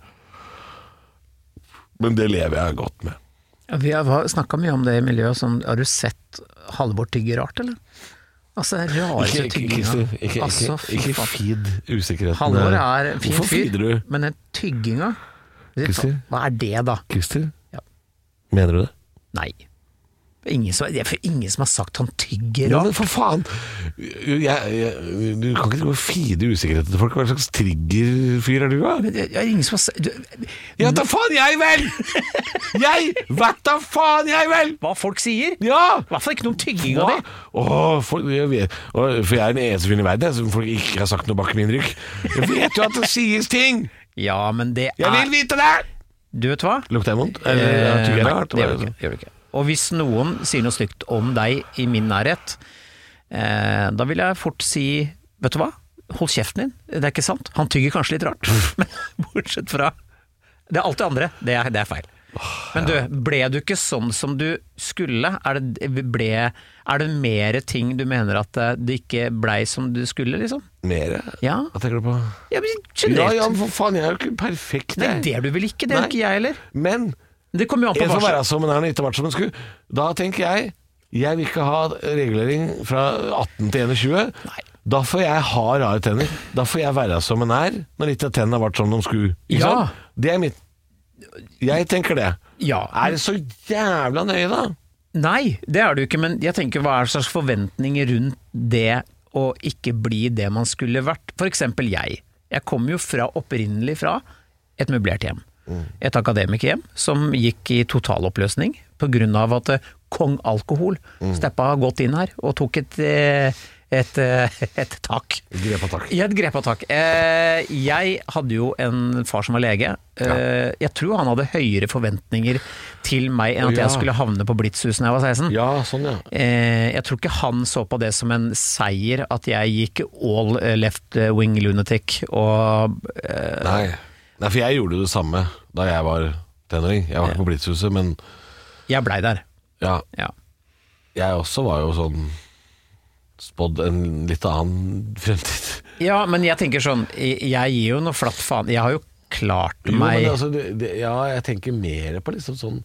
men det lever jeg godt med. Ja, vi har snakket mye om det i miljøet. Sånn, har du sett Halvor tygge rart, eller? Altså, rareste tygginga. Ikke, ikke, altså, ikke, ikke feed usikkerheten. Halvor er en fin Hvorfor fyr, feeder du? men den tygginga, hva er det da? Christer, ja. Mener du det? Nei. Ingen som, det er ingen som har sagt han tygger rart. Ja, rart. men for faen, jeg, jeg, du kan ikke gå og feede usikkerheten til folk. Hva slags triggerfyr er du da? Men det er ingen som har sagt du, Ja, da faen jeg vel! Jeg vet da faen jeg vel! Hva folk sier? Ja! I hvert fall ikke noe om tygging av det. Åh, folk, jeg vet, for jeg er den eneste fyren i verden som folk ikke har sagt noe bak min rygg. Jeg vet jo at det sies ting! Ja, men det er Jeg vil vite det! Du vet hva? Lukter jeg vondt? Eller eh, tygger jeg rart? Det gjør du ikke, gjør du ikke. Og hvis noen sier noe stygt om deg i min nærhet, eh, da vil jeg fort si, vet du hva? Hold kjeften din, det er ikke sant. Han tygger kanskje litt rart, men bortsett fra det er alt det andre, det er, det er feil. Men du, ble du ikke sånn som du skulle? Er det, ble, er det mer ting du mener at det ikke ble som du skulle, liksom? Mere? Ja. Hva tenker du på? Ja, men generelt. Ja, ja, for faen, jeg er jo ikke perfekt. Nei, det er du vel ikke, det er ikke jeg heller. Men det kommer jo an på en får hva være som en er ikke vært som en skulle. Da tenker jeg, jeg vil ikke ha regulering fra atten til tjueen. Nei. Da får jeg ha rare tenner. Da får jeg være som en er, når ikke tennene har vært som de skulle. Ikke ja. sant? Det er mitt. Jeg tenker det. Ja. Er det så jævla nøye da? Nei, det er det jo ikke, men jeg tenker hva er slags forventninger rundt det å ikke bli det man skulle vært. For eksempel jeg. Jeg kom jo fra opprinnelig fra et møblert hjem. Et akademikerhjem som gikk i totaloppløsning på grunn av at Kong Alkohol mm. steppa godt inn her og tok et, et, et tak. Et grep av tak. Ja, et grep av tak. Jeg hadde jo en far som var lege. Ja. Jeg tror han hadde høyere forventninger til meg enn at ja. jeg skulle havne på Blitzhus når jeg var seksten. Ja, sånn ja. Jeg tror ikke han så på det som en seier at jeg gikk all left wing lunatic og Nei. Nei, for jeg gjorde det samme da jeg var tenåring. Jeg var ikke på Blitzhuset, men jeg blei der. Ja. ja. Jeg også var jo sånn spådd en litt annen fremtid. Ja, men jeg tenker sånn, jeg gir jo noe flatt faen. Jeg har jo klart jo, meg men altså, det, det, ja, jeg tenker mer på liksom sånn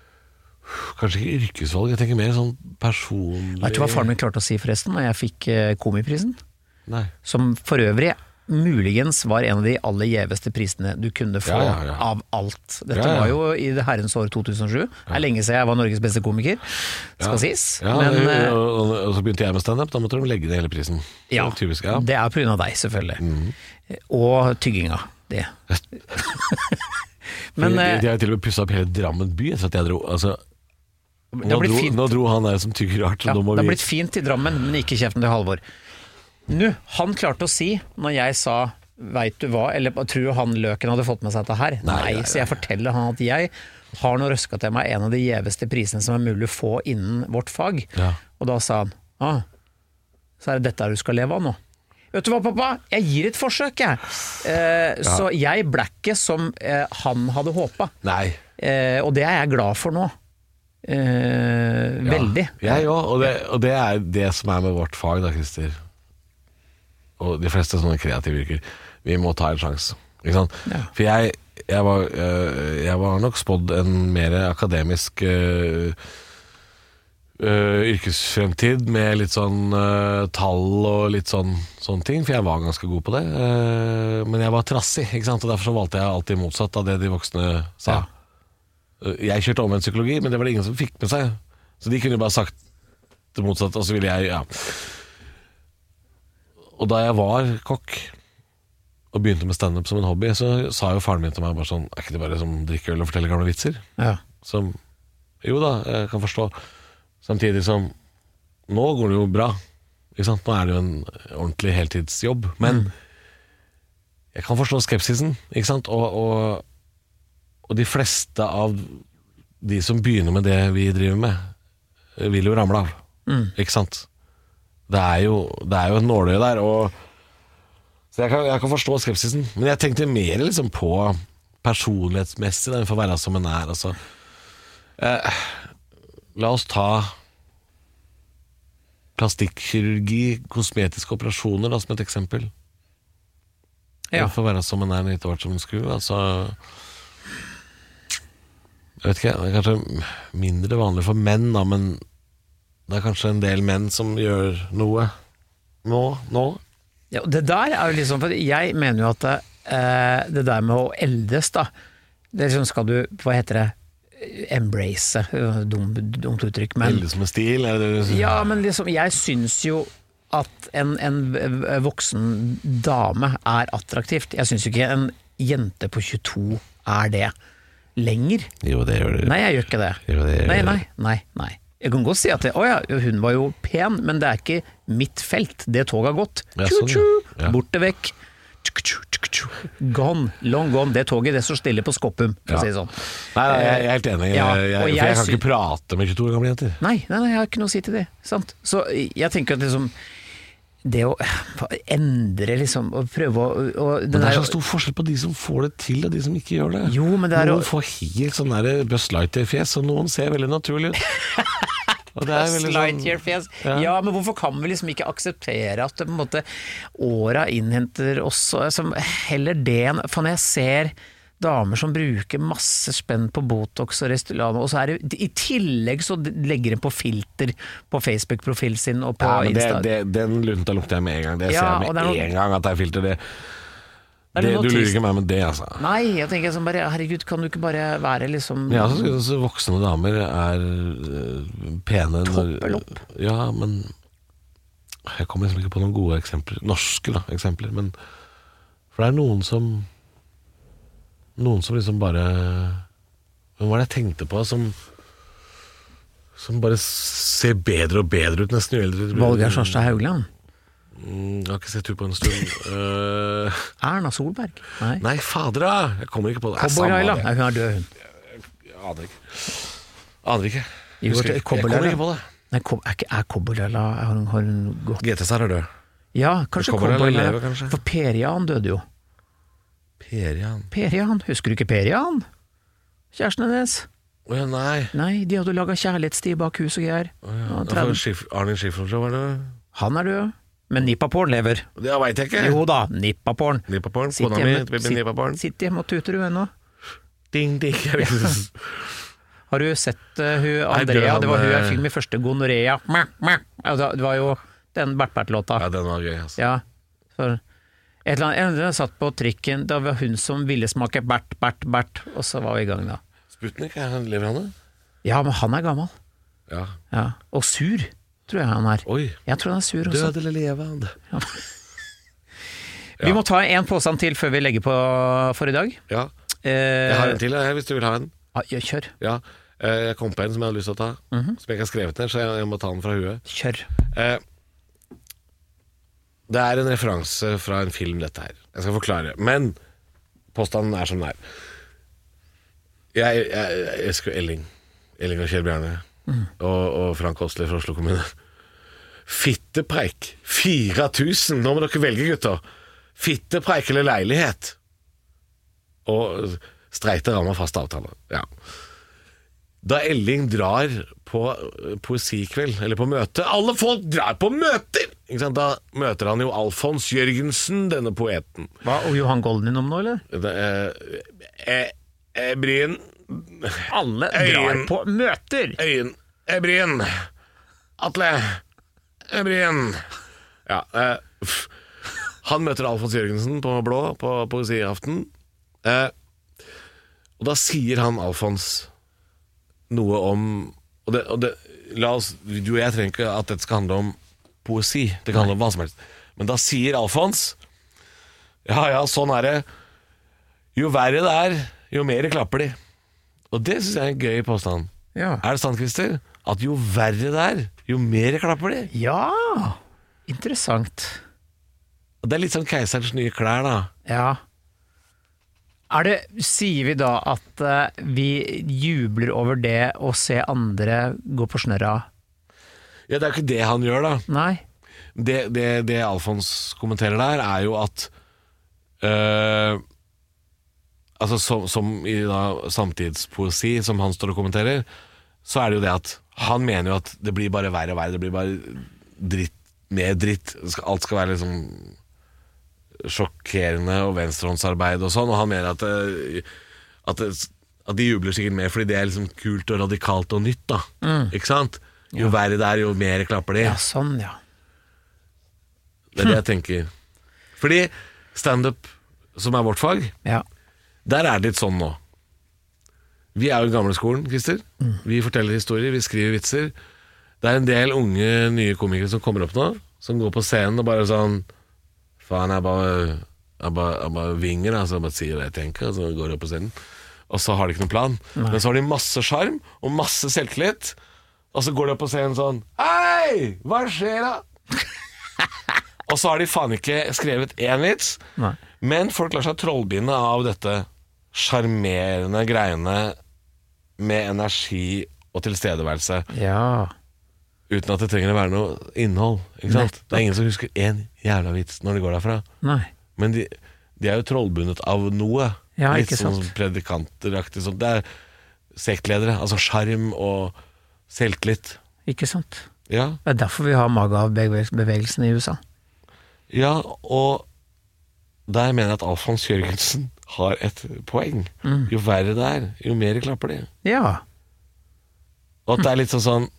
kanskje ikke yrkesvalg, jeg tenker mer sånn personlig. Vet du hva faren min klarte å si forresten når jeg fikk komiprisen? Nei. Som for øvrig muligens var en av de aller gjeveste prisene du kunne få ja, ja, ja. av alt. Dette ja, ja. var jo i det herrens år to tusen og sju. Det er lenge siden jeg var Norges beste komiker, skal ja. sies. Ja, men, det, og, og så begynte jeg med stand-up, da måtte de legge ned hele prisen. Ja, det, typisk, ja. det er på grunn av deg selvfølgelig. Mm. Og tygginga, det. men, de, de har til og med pusset opp hele Drammen by etter at jeg dro, altså Det Nå har blitt dro, fint. nå dro han der som tygger rart, så Ja, nå må det har vi blitt fint i Drammen, men ikke i kjeften til Halvor. Nå, han klarte å si, når jeg sa vet du hva, eller tror du han løken hadde fått med seg dette her? Nei, Nei, nei, så jeg forteller han at jeg har nå røsket til meg en av de gjeveste prisene som er mulig å få innen vårt fag. Ja. Og da sa han, ah, så er det dette du skal leve av nå. Vet du hva, pappa? Jeg gir et forsøk, jeg. Eh, ja. Så jeg ble ikke som eh, han hadde håpet. Nei. Eh, og det er jeg glad for nå. Eh, Ja, veldig. jeg òg, og, det- og det er det som er med vårt fag, da, Christer. Og de fleste sånne kreative yrker. Vi må ta en sjanse. Ikke sant? Ja. For jeg, jeg, var, øh, jeg var nok spådd en mer akademisk øh, øh, yrkesfremtid med litt sånn øh, tall og litt sånn sånne ting, for jeg var ganske god på det. Øh, men jeg var trassig, ikke sant? Og derfor så valgte jeg alltid motsatt av det de voksne sa. Ja. Jeg kjørte omvendt psykologi, men det var det ingen som fikk med seg. Så de kunne bare sagt det motsatte, og så ville jeg, ja. Og da jeg var kokk og begynte med stand-up som en hobby, så sa jo faren min til meg bare sånn, er ikke det bare som drikke øl og fortelle gamle vitser? Ja. Som, jo da, jeg kan forstå. Samtidig som, nå går det jo bra. Ikke sant? Nå er det jo en ordentlig heltidsjobb, men mm. jeg kan forstå skepsisen, ikke sant? Og, og Og de fleste av de som begynner med det vi driver med, vil jo ramle av. Mm. Ikke sant? Det er jo, det er jo et nåløye der. Og, så jeg kan, jeg kan forstå skepsisen. Men jeg tenkte mer liksom på personlighetsmessig, den får være som en er. Altså. Eh, la oss ta plastikkirurgi, kosmetiske operasjoner da, som et eksempel. Ja. Det får være som en er litt hvert som en skru. Altså... Jeg vet ikke, det er kanskje mindre vanlig for menn da, men det er kanskje en del menn som gjør noe nå, nå. Ja, det der er jo liksom, for jeg mener jo at det, eh, det der med å eldes da, det liksom skal du, hva heter det, embrace, dumt, dumt uttrykk, men... Eldes med stil, er det det du sier? Ja, men liksom, jeg synes jo at en, en voksen dame er attraktivt. Jeg synes jo ikke en jente på tjueto er det. Lenger? Jo, det gjør det. Nei, jeg gjør ikke det. Jo, det gjør nei, det. nei, nei, nei. Jeg kan godt si at det, å ja, hun var jo pen, men det er ikke mitt felt. Det toget har gått. Ja, sånn, Tju, tju, ja. borte vekk. Tju, tju, tju, tju. Gone, long gone. Det toget, det står stille på Skoppum, for Ja. å si det sånn. Nei, nei, jeg er helt enig. Ja, jeg, jeg, og for jeg jeg kan sy- ikke prate med tjueto år gamle jenter. Nei, nei, nei, jeg har ikke noe å si til det. Sant? Så jeg tenker at liksom det å endre liksom og prøve å og Men det er der- så stor forskjell på de som får det til og de som ikke gjør det. Jo, men det er Noen å- får helt sånn der Buzz Lightyear-fjes, og noen ser veldig naturlig ut. Og det er veldig sånn- Lightyear-fjes. Ja. Ja, men hvorfor kan vi liksom ikke akseptere at det, på en måte åra innhenter også som heller det enn for når jeg ser damer som bruker masse spenn på Botox og Restylane, og så er det i tillegg så legger de på filter på Facebook-profilen sin og på Ja, men det, Insta. det, den lunta lukter jeg med en gang. Det Ja, ser og det jeg er med noe- en gang at det er filter. Det, Er det det, noe du lurer trist? ikke meg med det, altså. Nei, jeg tenker sånn bare, herregud, kan du ikke bare være liksom Men jeg også synes at voksne damer er øh, pene når- Toppel opp. Ja, men jeg kommer liksom ikke på noen gode eksempler. Norske da, eksempler. Men for det er noen som Noen som liksom bare Hva var det jeg tenkte på som Som bare ser bedre og bedre ut nesten jo eldre de blir. Valgeir Svarstad Haugland? Mm, Jeg har ikke sett henne på en stund. uh, Erna Solberg? Nei. Nei, fader da! Jeg kommer ikke på det. Det er Cowboy samme Laila? det. Nei, hun er død, hun. Jeg aner ikke. Aner ikke. Jo, Husker ikke. Jeg Cowboy kommer Laila. ikke på det. Nei, Cob- er, ikke- er Cowboy Laila har hun, har hun gått? G T S er død. Ja, kanskje Cowboy Laila Cowboy Laila. lever, kanskje. For Per Jan døde jo. Per Jan. Per Jan, husker du ikke Per Jan? Kjæresten hennes? Å ja, nei. Nei, de hadde laga kjærlighetstid bak hus og greier. Å ja. Ja, Det var Schif- Arne Schiffer, var det? Han er død. Men Nippaporn lever. Det veit jeg ikke. Jo da, Nippaporn. Nippaporn. Sitter Kona mi hjemme, blir sitt- nippaporn. sitter hjemme og tuter du ennå. Ding, ding. Jeg vet ikke. Har du sett uh, hun Nei, Andrea? det Det var hun han, jeg fikk min første gonorrea. Mæ, mæ. Altså, det var jo den Bert-Bert-låta. Ja, den var gøy, altså. Ja, for et eller annet, en eller annen satt på trikken, da var hun som ville smake Bert, Bert, Bert, og så var vi i gang da. Sputnik, er han- lever han det? Ja, men han er gammel. Ja. Ja. Og sur, tror jeg han er. Oi. Jeg tror han er sur også. Død eller leve han? Vi må ta en påstand til før vi legger på for i dag. Ja. Eh, Jeg har en til, jeg, hvis du vil ha en. ja, ja, kjør. Ja. Eh, Jeg kom på en som jeg hadde lyst til å ta, Mhm. som jeg ikke har skrevet ned, så jeg, jeg må ta den fra huet. Kjør. Eh, Det er en referanse fra en film, dette her. Jeg skal forklare. Men påstanden er som den er. Jeg, jeg, jeg elsker jo Elling. Elling og Kjell Bjarne. Og, og Frank Åsli fra Oslo kommune. Fittepreik. fire tusen. Nå må dere velge, gutter. Fittepreik eller leilighet. Og streite rammer fast avtale. Ja. Da Elling drar på poesikveld, eller på møte. Alle folk drar på møter! Ikke sant? Da møter han jo Alfons Jørgensen, denne poeten. Hva, og Johan Golden om nå, eller? Det er, eh, eh, Bryn Alle drar Øyen. på møter! Øyen eh, Bryn Atle eh, Bryn Ja, eh, pff. Han møter Alfons Jørgensen på Blå på poesiaften. Eh, og da sier han Alfons noe om og det, og det, la oss, du og jeg trenger ikke at dette skal handle om poesi. Det kan handle om hva som helst. Men da sier Alfons ja, ja, sånn er det. Jo verre det er, jo mer klapper de. Og det synes jeg er en gøy påstand. Ja. Er det sant, Christer? At jo verre det er, jo mer klapper de. Ja, interessant. Og det er litt sånn keiserens nye klær, da. Ja. Er det, sier vi da at eh, vi jubler over det å se andre gå på snørra? Ja, det er jo ikke det han gjør, da. Nei. Det, det, det Alfons kommenterer der, er jo at øh, altså som, som i da, samtidspoesi, som han står og kommenterer, så er det jo det at han mener jo at det blir bare verre og verre. Det blir bare dritt, mer dritt. Alt skal være liksom sjokkerende og venstrehåndsarbeid og sånn, og han mener at, det, at, det, at de jubler sikkert mer fordi det er liksom kult og radikalt og nytt, da. Mm. Ikke sant? Jo ja. Verre det er, jo mer klapper de. Ja, sånn, ja. Det er det jeg tenker. Fordi stand-up, som er vårt fag, ja. Der er det litt sånn nå. Vi er jo i gamle skolen, Christer. Mm. Vi forteller historier, vi skriver vitser. Det er en del unge, nye komikere som kommer opp nå, som går på scenen og bare sånn faen, jeg bare, jeg bare, jeg bare vinger, altså jeg bare sier det jeg tenker, og så går jeg opp på scenen. Og så har de ikke noen plan. Nei. Men så har de masse sjarm og masse selvtillit, og så går de opp på scenen sånn hei, hva skjer da? Og så har de faen ikke skrevet én vits. Nei. Men folk lar seg trollbinde av dette sjarmerende greiene med energi og tilstedeværelse. Ja. Uten at det trenger å være noe innhold, ikke sant? Det er ingen som husker en jævla vits når de går derfra. Nei. Men de, de er jo trollbundet av noe. Ja, litt ikke sant? sånn predikanteraktig sånt. Det er sektledere, altså sjarm og selvtillit. Ikke sant? Ja. Det er derfor vi har MAGA-bevegelsen i U S A. Ja, og der mener jeg at Alfons Jørgensen har et poeng. Mm. Jo verre det er, jo mer klapper de. Ja. Og at det er litt sånn sånn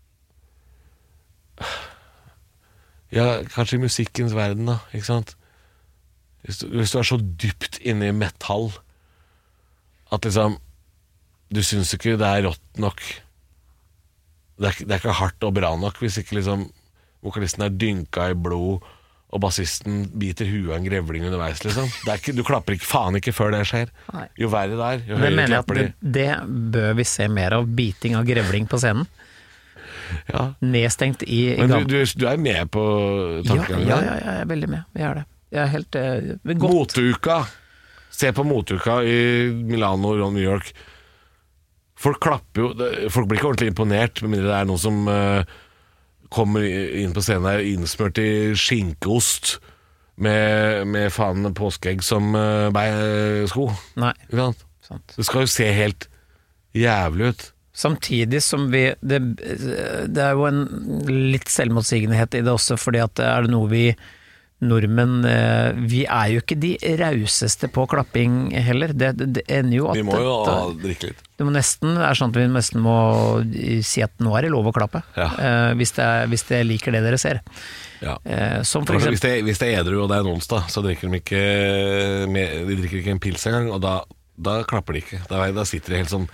ja, kanskje i musikkens verden da, ikke sant? Hvis du, hvis du er så dypt inne i metall at liksom du syns ikke det er rått nok, det er, det er ikke hardt og bra nok hvis ikke liksom vokalisten er dynka i blod og bassisten biter huet av en grevling underveis liksom. Det er ikke, du klapper ikke faen ikke før det skjer. Nei. Jo verre det er, jo høyere klapper de. Det, det bør vi se mer av, biting av grevling på scenen. Ja. Nedstengt i, i Men du, du, du er med på tankegangen? Ja, ja, ja, jeg er veldig med. Jeg er det. Jeg er helt uh, Moteuka. Se på Moteuka i Milano og New York. Folk klapper jo. Folk blir ikke ordentlig imponert med mindre det er noen som uh, kommer inn på scenen her innsmørt i skinkeost med, med faen påskeegg som uh, sko. Nei, sant. Det skal jo se helt jævlig ut. Samtidig som vi det, det er jo en litt selvmotsigenhet i det også, fordi at er det noe vi nordmenn vi er jo ikke de rauseste på klapping heller. Det, det, det ender jo at vi må jo det, drikke litt. Det må nesten er sånn at vi nesten må si at nå er det lov å klappe, ja. eh, hvis, det er, hvis det liker det dere ser. Ja. Eh, som for eksempel, hvis, det, hvis det er edru og det er en onsdag, så drikker de ikke med, de drikker ikke en pils engang, og da, da klapper de ikke. Da, da sitter de helt sånn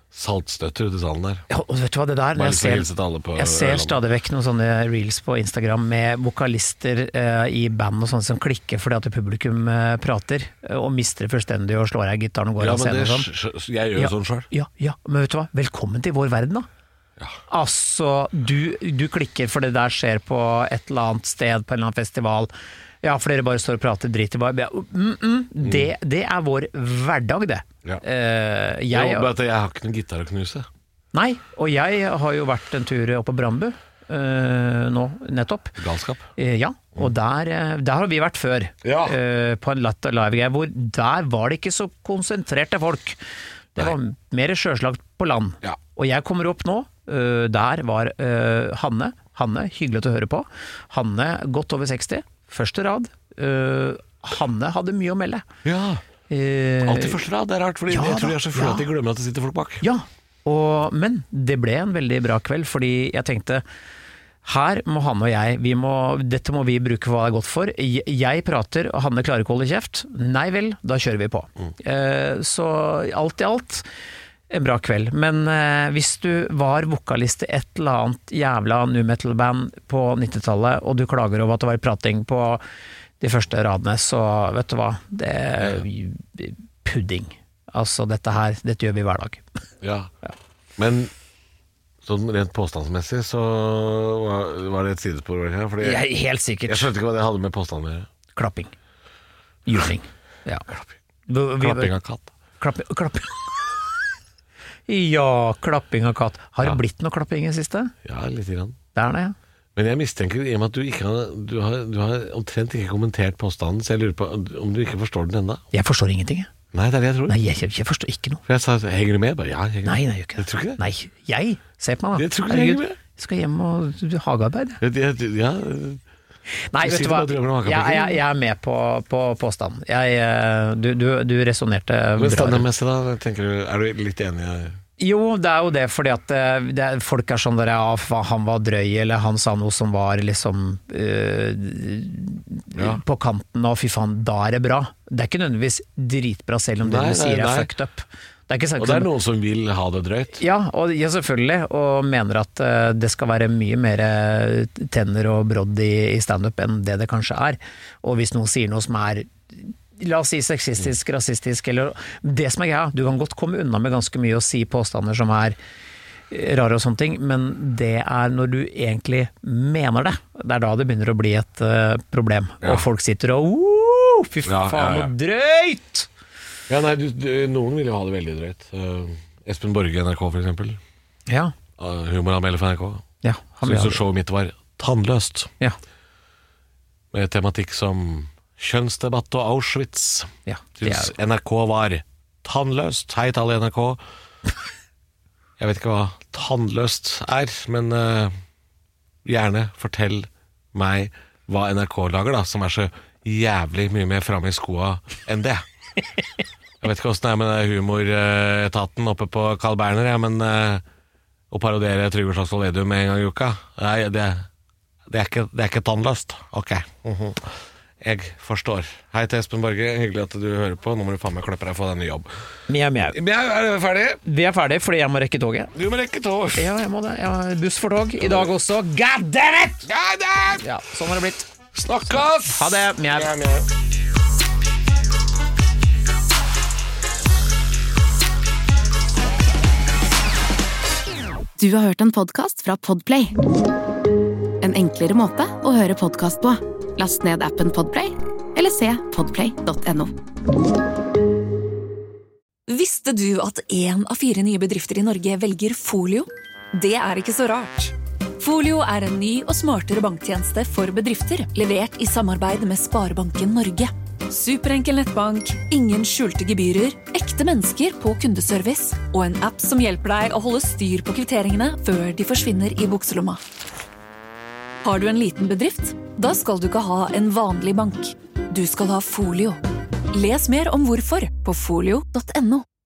saltstøtter ute i salen der. Ja, og vet du hva det der? Bare Jeg lyst til å ser, hilse til alle på jeg ser Ørland. stadig vekk noen sånne reels på Instagram med vokalister eh, i band og sånn som klikker fordi at publikum eh, prater, eh, og mister fullstendig og slår av gitaren og går Ja, av men scenen det, og sånn. sj- jeg gjør jo Ja. sånn selv. Ja, ja, men vet du hva? Velkommen til vår verden da. Ja. Altså, du, du klikker for det der skjer på et eller annet sted, på en eller annen festival. Ja, for dere bare står og prater dritt i bare. Ja, mm, mm, det, det er vår hverdag, det. Ja. Eh, Jeg, jeg, bare at jeg har ikke noen gitar å knuse. nei, og jeg har jo vært en tur opp på Brandbu eh, nå, nettopp. Galskap. Eh, ja, og der, eh, der har vi vært før. Ja. Eh, på en latter live-greie, hvor der var det ikke så konsentrerte folk. Det Nei. var mer sjøslagt på land. Ja. Og jeg kommer opp nå, eh, der var eh, Hanne. Hanne, hyggelig å høre på. Hanne, godt over seksti. Første rad. Uh, Hanne hadde mye å melde. Ja. Uh, Alltid første rad, det er rart, fordi ja jeg tror de er så fulle da, at de glemmer at det sitter folk bak. Ja, og, men det ble en veldig bra kveld, fordi jeg tenkte her må Hanne og jeg, vi må, dette må vi bruke hva det er godt for. Jeg, jeg prater, og Hanne klarer ikke å holde kjeft. Nei vel, da kjører vi på. Mm. Uh, så alt i alt en bra kveld, men eh, hvis du var vokalist i et eller annet jævla nu metal-band på nittitallet, og du klager over at det var prating på de første radene, så vet du hva, det er pudding. Altså dette her, dette gjør vi hver dag. Ja, ja. Men sånn rent påstandsmessig så var, var det et sidespor, fordi Jeg er helt sikkert. jeg skjønte ikke hva det hadde med påstand med. Klapping. Juling. Ja. Klapping. Vi, vi, Klapping av katt. Klapping. klapping. Ja, klapping av katt. Har det Ja. blitt noe klapping i siste? Ja, litt grann. Det er det, ja. Men jeg mistenker, i og med at du ikke har, du har, du har omtrent ikke kommentert påstanden, så jeg lurer på om du ikke forstår den enda. Jeg forstår ingenting, jeg. Nei, det er det jeg tror. Nei, jeg, jeg forstår ikke noe. For jeg sa, henger du med? Bare, ja, jeg henger Nei, med. nei, jeg gjør ikke Jeg tror ikke det. Nei, jeg, se på meg da. Jeg tror ikke du Herregud, henger med. jeg skal hjem og hagearbeid. Jeg, jeg, ja, Nei, Du vet du sitter hva, bare og drømmer om jeg, hagearbeid. jeg, jeg er med på, på påstanden. Jeg, eh, du, du, du resonerte men bra. standardmessig da, tenker du, er du litt enig? Jo, det er jo det, fordi at eh, det er, folk er sånn der, ja, fa- han var drøy, eller han sa noe som var liksom eh, Ja. på kanten, og fy faen, da er det bra. Det er ikke nødvendigvis dritbra, selv om det Nei, du sier nei, er nei. fucked up. Det er ikke sagt Og det er som- noen som vil ha det drøyt. Ja, og, ja, selvfølgelig, og mener at eh, det skal være mye mer eh, tenner og brodd i, i stand-up enn det det kanskje er. Og hvis noen sier noe som er, la oss si sexistisk, rasistisk, eller det som er greia, du kan godt komme unna med ganske mye og si påstander som er eh, rare og sånne ting, men det er når du egentlig mener det, det er da det begynner å bli et eh, problem. Ja. Og folk sitter og «Woo, fy Ja, faen, ja, ja. noe drøyt! Ja, nei, du, du, noen vil jo ha det veldig drøyt. Uh, Espen Borge i N R K for eksempel. Ja, Uh, humoranmelder for N R K. ja, han vil Synes ha jo det. showet mitt var tannløst. Ja, Med tematikk som kjønnsdebatt og Auschwitz. ja, det Synes er, N R K var tannløst. Hei til alle i N R K. Jeg vet ikke hva tannløst er, men uh, gjerne fortell meg hva N R K lager da, som er så jævlig mye mer fremme i skoa enn det. Jeg vet ikke hvordan det er med humoretaten oppe på Carl Berner, ja, men uh, å parodiere Trygve Slagsvold Vedum en gang i uka, nei, det, det, er ikke, det er ikke tannløst. Ok. Mhm. Jeg forstår. Hei til Espen Borge, hyggelig at du hører på. Nå må du faen meg klippe deg og få deg en ny jobb. mjau, mjau. Men er du ferdig? Vi er ferdig fordi jeg må rekke toget. Du må rekke tog. Ja, jeg må det. Jeg har buss for tog i dag også. God damn it! Ja, det Ja, sånn har det blitt. Snakkes! Ha det. Mjau. Ja, mjau. Du har hørt en podcast fra Podplay. En enklere måte å høre podcast på. Last ned appen Podplay, eller se podplay punktum no. Visste du at en av fire nye bedrifter i Norge velger Folio? Det er ikke så rart. Folio er en ny og smartere banktjeneste for bedrifter, levert i samarbeid med Sparebanken Norge. Superenkel nettbank, ingen skjulte gebyrer, ekte mennesker på kundeservice og en app som hjelper deg å holde styr på kvitteringene før de forsvinner i bukselomma. Har du en liten bedrift? Da skal du ikke ha en vanlig bank. Du skal ha Folio. Les mer om hvorfor på folio punktum no.